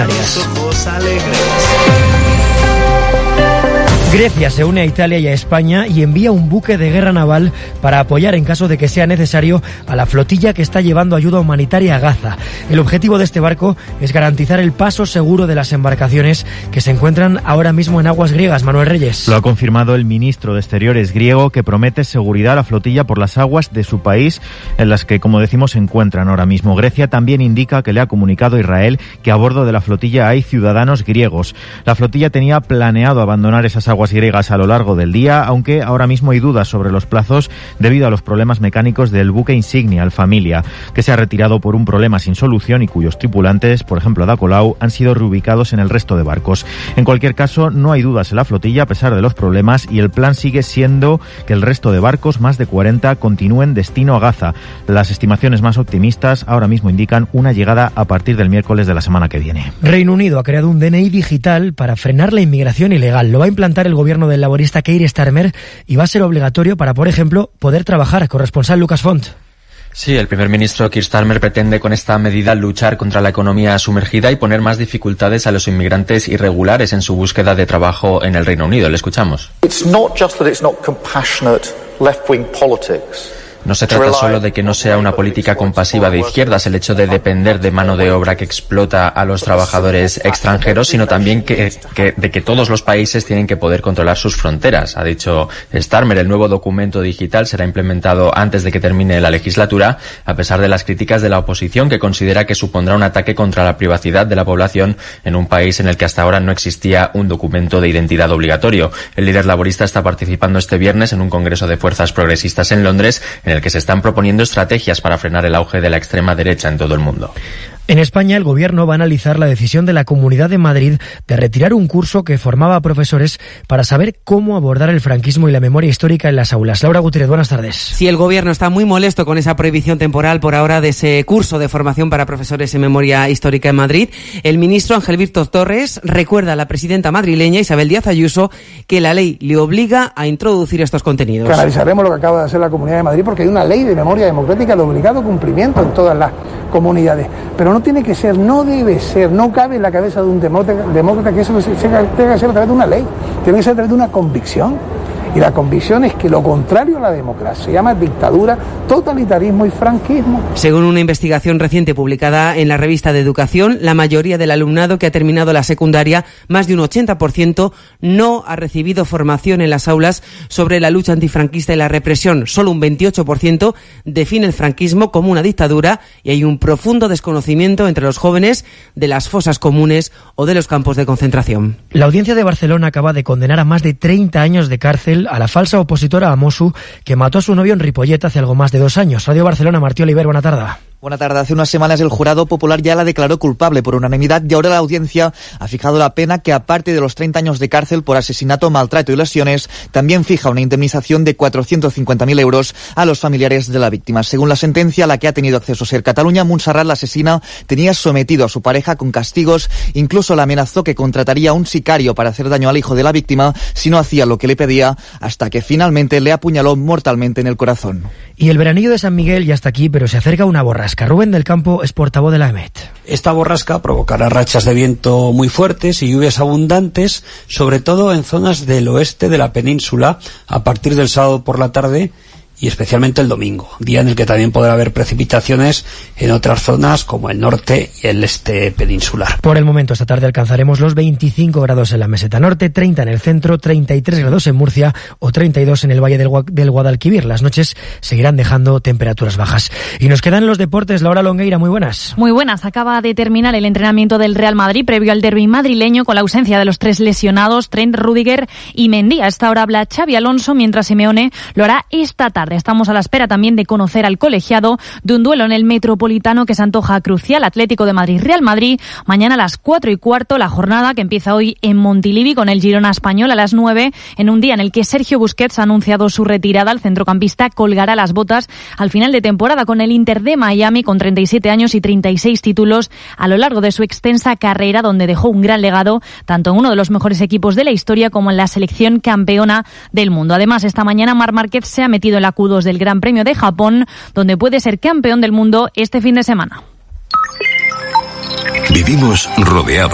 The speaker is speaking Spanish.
Canarias. Grecia se une a Italia y a España y envía un buque de guerra naval para apoyar en caso de que sea necesario a la flotilla que está llevando ayuda humanitaria a Gaza. El objetivo de este barco es garantizar el paso seguro de las embarcaciones que se encuentran ahora mismo en aguas griegas. Manuel Reyes. Lo ha confirmado el ministro de Exteriores griego, que promete seguridad a la flotilla por las aguas de su país en las que, como decimos, se encuentran ahora mismo. Grecia también indica que le ha comunicado a Israel que a bordo de la flotilla hay ciudadanos griegos. La flotilla tenía planeado abandonar esas aguas griegas a lo largo del día, aunque ahora mismo hay dudas sobre los plazos debido a los problemas mecánicos del buque insignia, el Familia, que se ha retirado por un problema sin solución y cuyos tripulantes, por ejemplo Ada Colau, han sido reubicados en el resto de barcos. En cualquier caso, no hay dudas en la flotilla a pesar de los problemas y el plan sigue siendo que el resto de barcos, más de 40, continúen destino a Gaza. Las estimaciones más optimistas ahora mismo indican una llegada a partir del miércoles de la semana que viene. Reino Unido ha creado un DNI digital para frenar la inmigración ilegal. Lo va a implantar el gobierno del laborista Keir Starmer y va a ser obligatorio para, por ejemplo, poder trabajar. Corresponsal Lucas Font. Sí, el primer ministro Keir Starmer pretende con esta medida luchar contra la economía sumergida y poner más dificultades a los inmigrantes irregulares en su búsqueda de trabajo en el Reino Unido. Le escuchamos. No se trata solo de que no sea una política compasiva de izquierdas el hecho de depender de mano de obra que explota a los trabajadores extranjeros, sino también de que todos los países tienen que poder controlar sus fronteras. Ha dicho Starmer, el nuevo documento digital será implementado antes de que termine la legislatura, a pesar de las críticas de la oposición, que considera que supondrá un ataque contra la privacidad de la población en un país en el que hasta ahora no existía un documento de identidad obligatorio. El líder laborista está participando este viernes en un congreso de fuerzas progresistas en Londres, en el que se están proponiendo estrategias para frenar el auge de la extrema derecha en todo el mundo. En España, el Gobierno va a analizar la decisión de la Comunidad de Madrid de retirar un curso que formaba a profesores para saber cómo abordar el franquismo y la memoria histórica en las aulas. Laura Gutiérrez, buenas tardes. Sí, el Gobierno está muy molesto con esa prohibición temporal por ahora de ese curso de formación para profesores en memoria histórica en Madrid. El ministro Ángel Víctor Torres recuerda a la presidenta madrileña Isabel Díaz Ayuso que la ley le obliga a introducir estos contenidos. Analizaremos lo que acaba de hacer la Comunidad de Madrid porque hay una ley de memoria democrática de obligado cumplimiento en todas las comunidades. Pero no tiene que ser, no debe ser, no cabe en la cabeza de un demócrata que eso tenga que ser a través de una ley, tiene que ser a través de una convicción. Y la convicción es que lo contrario a la democracia se llama dictadura, totalitarismo y franquismo. Según una investigación reciente publicada en la revista de Educación, la mayoría del alumnado que ha terminado la secundaria, más de un 80%, no ha recibido formación en las aulas sobre la lucha antifranquista y la represión. Solo un 28% define el franquismo como una dictadura y hay un profundo desconocimiento entre los jóvenes de las fosas comunes o de los campos de concentración. La Audiencia de Barcelona acaba de condenar a más de 30 años de cárcel a la falsa opositora Amosu, que mató a su novio en Ripollet hace algo más de 2 años. Radio Barcelona, Martí Oliver, buena tarde. Buena tarde. Hace unas semanas el jurado popular ya la declaró culpable por unanimidad y ahora la audiencia ha fijado la pena que, aparte de los 30 años de cárcel por asesinato, maltrato y lesiones, también fija una indemnización de 450.000 euros a los familiares de la víctima. Según la sentencia a la que ha tenido acceso Ser Cataluña, Montserrat, la asesina, tenía sometido a su pareja con castigos, incluso la amenazó que contrataría a un sicario para hacer daño al hijo de la víctima si no hacía lo que le pedía, hasta que finalmente le apuñaló mortalmente en el corazón. Y el veranillo de San Miguel ya está aquí, pero se acerca una borrasca. Rubén del Campo es portavoz de la EMET. Esta borrasca provocará rachas de viento muy fuertes y lluvias abundantes, sobre todo en zonas del oeste de la península, a partir del sábado por la tarde y especialmente el domingo, día en el que también podrá haber precipitaciones en otras zonas como el norte y el este peninsular. Por el momento, esta tarde alcanzaremos los 25 grados en la meseta norte, 30 en el centro, 33 grados en Murcia o 32 en el valle del Guadalquivir. Las noches seguirán dejando temperaturas bajas. Y nos quedan los deportes. Laura Longueira, muy buenas. Muy buenas. Acaba de terminar el entrenamiento del Real Madrid previo al derbi madrileño con la ausencia de los 3 lesionados, Trent, Rüdiger y Mendy. A esta hora habla Xabi Alonso, mientras Simeone lo hará esta tarde. Estamos a la espera también de conocer al colegiado de un duelo en el Metropolitano que se antoja crucial. Atlético de Madrid, Real Madrid, mañana a las 4:15, la jornada que empieza hoy en Montilivi con el Girona Español a las 9, en un día en el que Sergio Busquets ha anunciado su retirada. El centrocampista colgará las botas al final de temporada con el Inter de Miami, con 37 años y 36 títulos a lo largo de su extensa carrera, donde dejó un gran legado tanto en uno de los mejores equipos de la historia como en la selección campeona del mundo. Además, esta mañana Marc Márquez se ha metido en la Q2 del Gran Premio de Japón, donde puede ser campeón del mundo este fin de semana. Vivimos rodeados